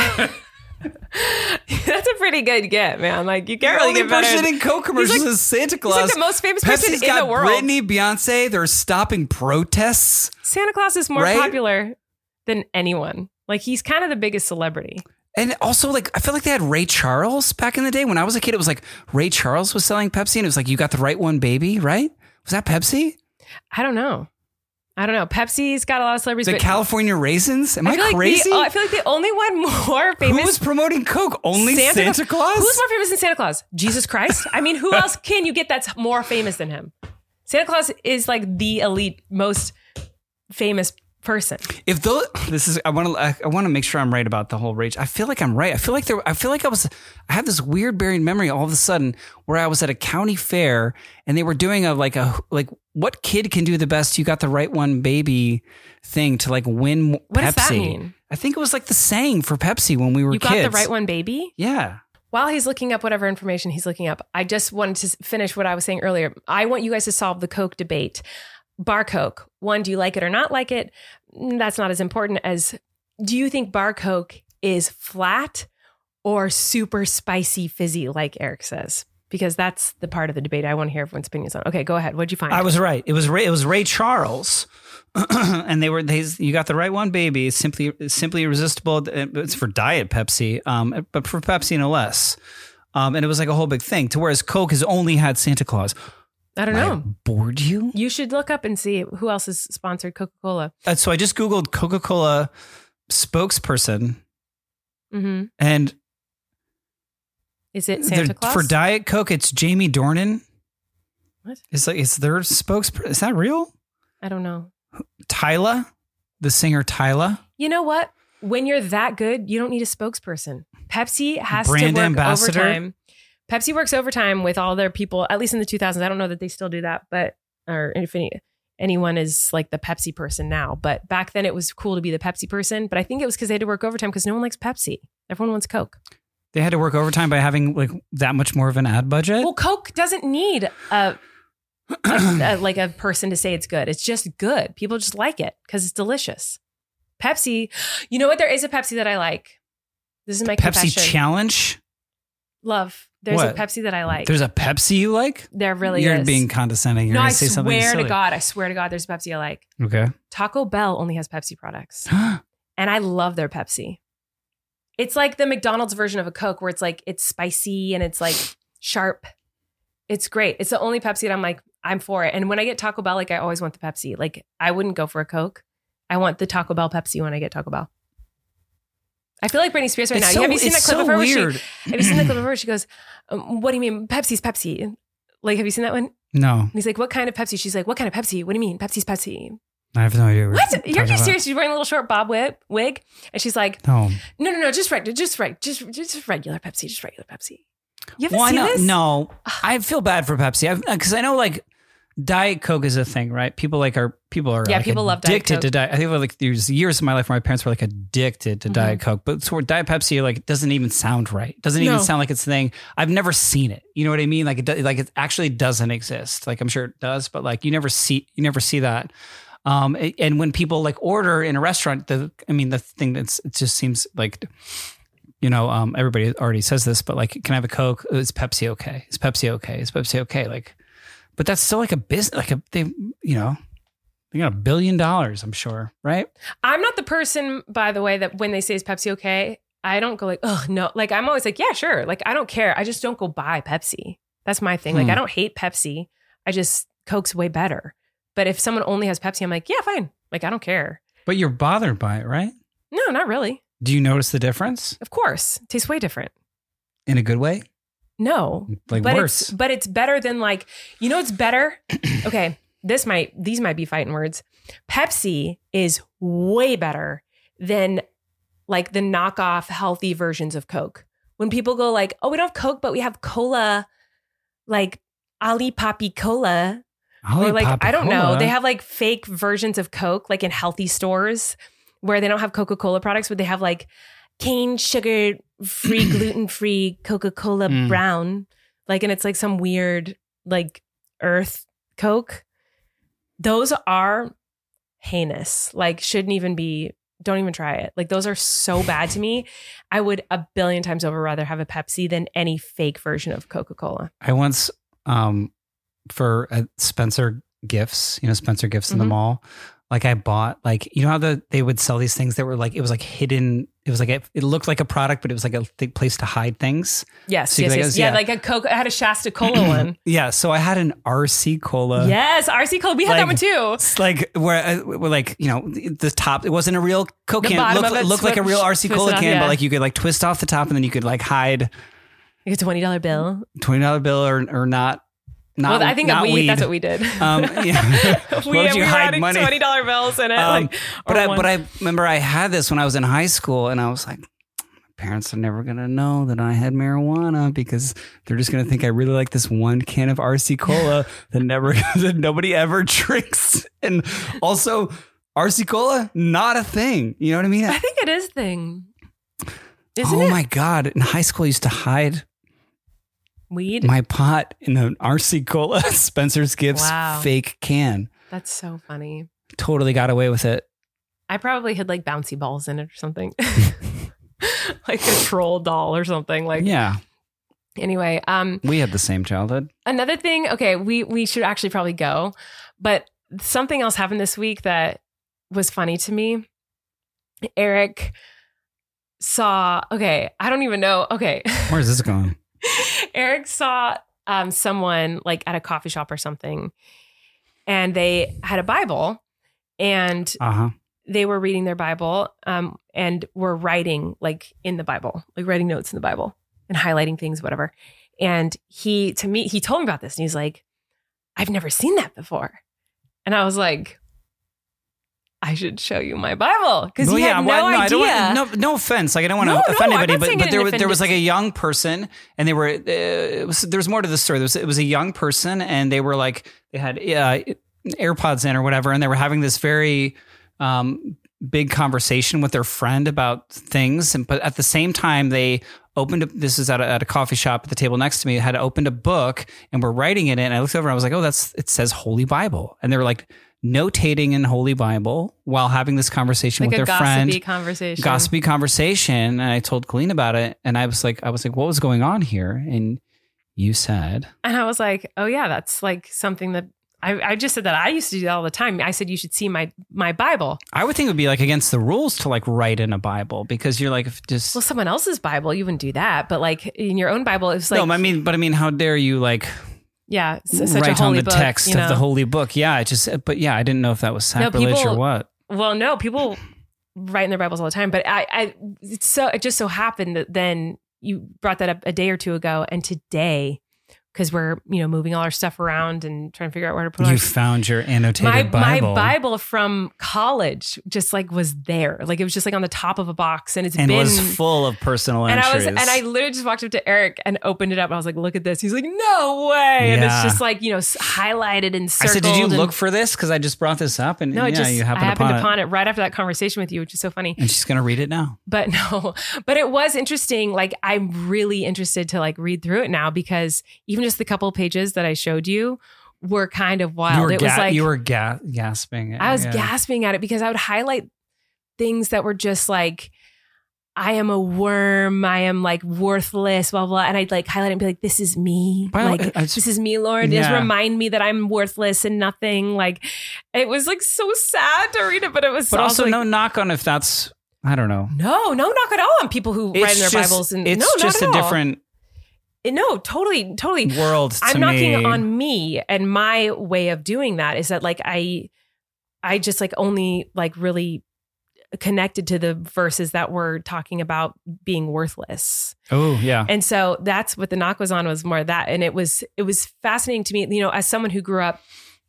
A: That's a pretty good get, man. Like you can't really get better.
B: The only person in Coke commercials is Santa Claus.
A: He's like the most famous person in the world.
B: Britney, Beyonce. They're stopping protests.
A: Santa Claus is more popular than anyone. Like he's kind of the biggest celebrity.
B: And also, like, I feel like they had Ray Charles back in the day. When I was a kid, it was like Ray Charles was selling Pepsi, and it was like, you got the right one, baby, right? Was that Pepsi?
A: I don't know. Pepsi's got a lot of celebrities.
B: The California Raisins? Am I crazy?
A: I feel like the only one more famous.
B: Who was promoting Coke? Only Santa Claus?
A: Who's more famous than Santa Claus? Jesus Christ? I mean, who else can you get that's more famous than him? Santa Claus is like the elite, most famous person. I want to make sure I'm right about the whole rage. I feel like I'm right. I had this weird buried memory all of a sudden where I was at a county fair and they were doing a what kid can do the best? You got the right one, baby thing to like win Pepsi. What does that mean?
B: I think it was like the saying for Pepsi when we were kids.
A: You got the right one, baby?
B: Yeah.
A: While he's looking up whatever information he's looking up, I just wanted to finish what I was saying earlier. I want you guys to solve the Coke debate. Bar Coke. One, do you like it or not like it? That's not as important as, do you think Bar Coke is flat or super spicy fizzy like Eric says? Because that's the part of the debate I want to hear everyone's opinions on. Okay, go ahead. What'd you find?
B: I was right. It was Ray Charles. And you got the right one, baby. It's simply irresistible. It's for diet Pepsi, but for Pepsi no less. And it was like a whole big thing. To whereas Coke has only had Santa Claus.
A: I don't know.
B: Bored you?
A: You should look up and see who else has sponsored Coca-Cola.
B: So I just Googled Coca-Cola spokesperson.
A: Mm-hmm.
B: And
A: is it Santa Claus?
B: For Diet Coke, it's Jamie Dornan.
A: What?
B: It's their spokesperson. Is that real?
A: I don't know.
B: Tyla? The singer Tyla?
A: You know what? When you're that good, you don't need a spokesperson. Pepsi has
B: Brand
A: to work
B: ambassador?
A: overtime. Pepsi works overtime with all their people, at least in the 2000s. I don't know that they still do that, or if anyone is like the Pepsi person now. But back then it was cool to be the Pepsi person. But I think it was because they had to work overtime because no one likes Pepsi. Everyone wants Coke.
B: They had to work overtime by having like that much more of an ad budget?
A: Well, Coke doesn't need a person to say it's good. It's just good. People just like it because it's delicious. Pepsi, you know what? There is a Pepsi that I like. This is my confession.
B: Pepsi Challenge?
A: Love. There's a Pepsi that I like.
B: There's a Pepsi you like?
A: There really
B: You're
A: is.
B: You're being condescending. You're
A: no, I
B: say something
A: swear
B: silly.
A: to God. I swear to God, there's a Pepsi I like.
B: Okay.
A: Taco Bell only has Pepsi products. And I love their Pepsi. It's like the McDonald's version of a Coke where it's like, it's spicy and it's like sharp. It's great. It's the only Pepsi that I'm like, I'm for it. And when I get Taco Bell, like I always want the Pepsi. Like I wouldn't go for a Coke. I want the Taco Bell Pepsi when I get Taco Bell. I feel like Britney Spears right now. Have you seen that clip of her? Have you seen that clip of her? She goes, what do you mean? Pepsi's Pepsi. Like, have you seen that one?
B: No.
A: And he's like, what kind of Pepsi? She's like, what kind of Pepsi? What do you mean? Pepsi's Pepsi.
B: I have no idea.
A: What? You're just serious? She's wearing a little short bob wig, and she's like, no, just regular Pepsi, just regular Pepsi. You haven't seen this?
B: No, I feel bad for Pepsi because I know like Diet Coke is a thing, right? People love Diet Coke. Addicted to Diet. I think like there's years of my life where my parents were like addicted to Diet Coke, but so Diet Pepsi like doesn't even sound right. Doesn't even sound like it's a thing. I've never seen it. You know what I mean? Like it actually doesn't exist. Like I'm sure it does, but like you never see that. And when people like order in a restaurant, the thing it just seems like, everybody already says this, but like, can I have a Coke? Is Pepsi okay? Is Pepsi okay? Is Pepsi okay? Like, but that's still like a business, like they got $1 billion, I'm sure, right?
A: I'm not the person, by the way, that when they say is Pepsi okay, I don't go like, oh no. Like I'm always like, yeah, sure. Like I don't care. I just don't go buy Pepsi. That's my thing. Like I don't hate Pepsi. Coke's way better. But if someone only has Pepsi, I'm like, yeah, fine. Like I don't care.
B: But you're bothered by it, right?
A: No, not really.
B: Do you notice the difference?
A: Of course. It tastes way different.
B: In a good way?
A: No,
B: like
A: but
B: worse.
A: But it's better than like, it's better. Okay, these might be fighting words. Pepsi is way better than like the knockoff healthy versions of Coke. When people go like, oh, we don't have Coke, but we have cola, like Ali Poppy Cola. Or like, I don't know. They have like fake versions of Coke, like in healthy stores where they don't have Coca-Cola products, but they have like cane sugar free, gluten-free Coca-Cola brown. Like, and it's like some weird like earth Coke. Those are heinous. Like don't even try it. Like those are so bad to me. I would 1 billion times over rather have a Pepsi than any fake version of Coca-Cola.
B: I once, for Spencer Gifts, Spencer Gifts in the mall. Like I bought like, how they would sell these things that were like, it was like hidden. It was like, it looked like a product, but it was like a place to hide things.
A: Yes. So yes. Yeah. Like a Coke. I had a Shasta Cola one.
B: Yeah. So I had an RC Cola.
A: Yes. RC Cola. We had that one too.
B: It's like where like, the top, it wasn't a real Coke can. It looked like a real RC Cola can, but like you could like twist off the top and then you could like hide.
A: Like a $20 bill.
B: $20 bill or not.
A: Well, I think weed. That's what we did.
B: Yeah.
A: we were hide money? $20 bills in it.
B: But I remember I had this when I was in high school, and I was like, my parents are never gonna know that I had marijuana because they're just gonna think I really like this one can of RC Cola that nobody ever drinks. And also, RC Cola not a thing. You know what I mean?
A: I think it is a thing. Isn't
B: it?
A: Oh
B: my God! In high school, I used to hide
A: weed,
B: my pot in the RC Cola Spencer's Gifts fake can.
A: That's so funny.
B: Totally got away with it.
A: I probably had like bouncy balls in it or something. Like a troll doll or something. Like
B: yeah.
A: Anyway,
B: we had the same childhood.
A: Another thing, okay, we should actually probably go, but something else happened this week that was funny to me. Eric saw, I don't even know. Okay.
B: Where's this going?
A: Eric saw someone like at a coffee shop or something, and they had a Bible, and they were reading their Bible and were writing like in the Bible, like writing notes in the Bible and highlighting things, whatever. And he told me about this, and he's like, I've never seen that before. And I was like, I should show you my Bible because he had no idea.
B: No offense. Like I don't want to offend anybody, but there was like a young person, and they were. There was more to the story. It was a young person, and they were like they had AirPods in or whatever, and they were having this very big conversation with their friend about things. But at the same time, they opened. This is at a coffee shop at the table next to me. Had opened a book and were writing it in. And I looked over and I was like, oh, it says Holy Bible, and they were like notating in Holy Bible while having this conversation with their friend. Gossipy conversation. And I told Colleen about it. And I was like, what was going on here? And you said.
A: And I was like, oh yeah, that's like something that I just said that I used to do that all the time. I said, you should see my Bible. I
B: would think it would be like against the rules to like write in a Bible because you're like just.
A: Well, someone else's Bible, you wouldn't do that. But like in your own Bible, it's like.
B: No, I mean, how dare you like.
A: Yeah, such
B: write
A: a holy
B: on the
A: book,
B: text of the holy book. Yeah, I didn't know if that was sacrilege or what.
A: Well, no, people write in their Bibles all the time, but it just so happened that then you brought that up a day or two ago, and today because we're, moving all our stuff around and trying to figure out where to put it.
B: You found your annotated Bible.
A: My Bible from college just like was there. Like it was just like on the top of a box and
B: it was full of personal entries.
A: And I literally just walked up to Eric and opened it up. And I was like, look at this. He's like, no way. Yeah. And it's just like, highlighted and circled.
B: I said, did you look for this? Because I just brought this up. And
A: no, you happened upon it right after that conversation with you, which is so funny.
B: And she's going to read it now.
A: But it was interesting. Like I'm really interested to like read through it now because even just the couple of pages that I showed you were kind of wild.
B: You were gasping.
A: I was gasping at it because I would highlight things that were just like, I am a worm. I am like worthless, blah, blah. And I'd like highlight it and be like, this is me. This is me, Lord. Just remind me that I'm worthless and nothing. Like it was like so sad to read it, but it was
B: also
A: like,
B: no knock on if that's, I don't know.
A: No knock at all on people who write in their Bibles. And
B: it's just a different.
A: No, totally.
B: World.
A: I'm knocking on me, and my way of doing that is that like I just like only like really connected to the verses that were talking about being worthless.
B: Oh yeah.
A: And so that's what the knock was on, was more of that, and it was fascinating to me. As someone who grew up,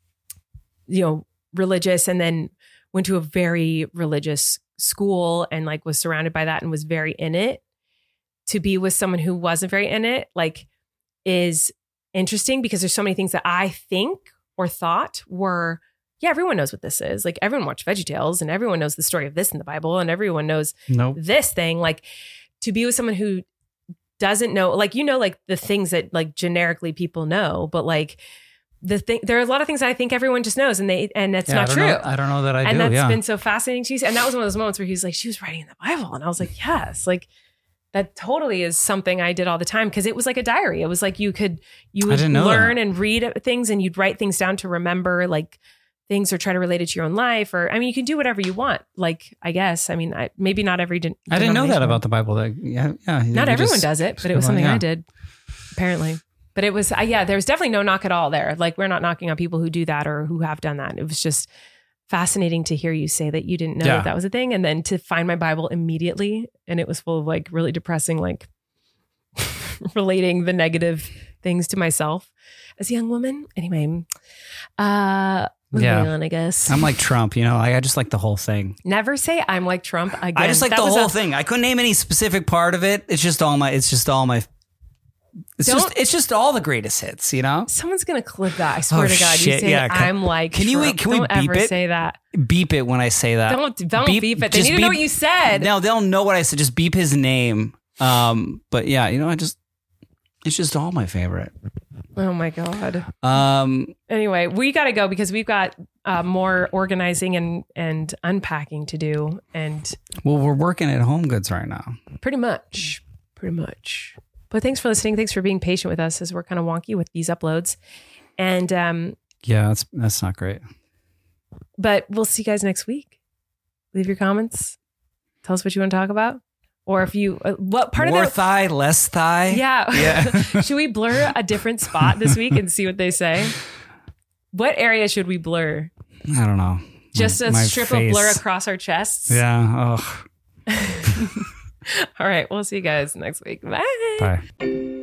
A: religious, and then went to a very religious school and like was surrounded by that and was very in it. To be with someone who wasn't very in it, like, is interesting because there's so many things that I think or thought were, everyone knows what this is. Like everyone watched VeggieTales and everyone knows the story of this in the Bible and everyone knows this thing. Like to be with someone who doesn't know, like, like the things that like generically people know, but like there are a lot of things that I think everyone just knows and that's not true.
B: I don't know that I do.
A: And that's been so fascinating to you. And that was one of those moments where he's like, she was writing in the Bible. And I was like, yes, like, that totally is something I did all the time because it was like a diary. It was like you would learn and read things and you'd write things down to remember like things or try to relate it to your own life. Or, I mean, you can do whatever you want. Like, I guess, I mean, maybe not every.
B: I didn't know that about the Bible.
A: Not everyone does it, but it was something I did apparently. But it was, there was definitely no knock at all there. Like we're not knocking on people who do that or who have done that. It was just fascinating to hear you say that you didn't know that was a thing. And then to find my Bible immediately. And it was full of like really depressing, like relating the negative things to myself as a young woman. Anyway, moving on, I guess.
B: I'm like Trump, I just like the whole thing.
A: Never say I'm like Trump again.
B: I just like the whole thing. I couldn't name any specific part of it. It's just all my It's just all the greatest hits,
A: Someone's gonna clip that. I swear to God. You say I'm like.
B: Can we beep
A: ever
B: it?
A: Say that.
B: Beep it when I say that.
A: Don't beep it. They need to know what you said.
B: No, they'll know what I said. Just beep his name. But yeah, it's just all my favorite.
A: Oh my God. Anyway, we got to go because we've got more organizing and unpacking to do. And
B: we're working at Home Goods right now.
A: Pretty much. But thanks for listening. Thanks for being patient with us as we're kind of wonky with these uploads. And
B: that's not great.
A: But we'll see you guys next week. Leave your comments. Tell us what you want to talk about. Or if you, what part
B: More
A: of that?
B: thigh, less thigh.
A: Yeah. Should we blur a different spot this week and see what they say? What area should we blur?
B: I don't know.
A: Just a strip of blur across our chests?
B: Yeah.
A: All right. We'll see you guys next week. Bye.
B: Bye.